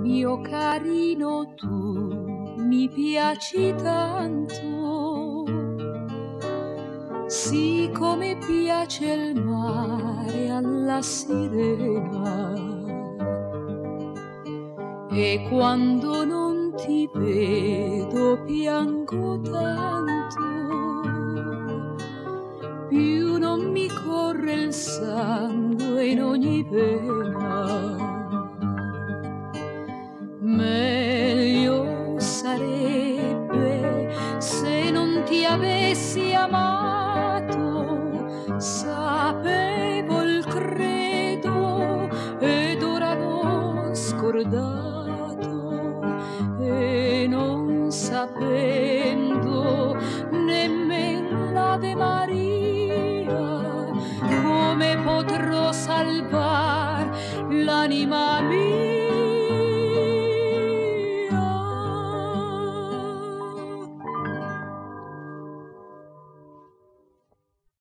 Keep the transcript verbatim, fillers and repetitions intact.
mio carino, tu mi piaci tanto, sì come piace il mare alla sirena, e quando non ti vedo piango tanto, più non mi corre il sangue in ogni vena. Meglio sarebbe se non ti avessi amato, sapevo il credo ed ora l'ho scordato, e non sapendo nemmeno l'Ave Maria, come potrò salvar l'anima mia.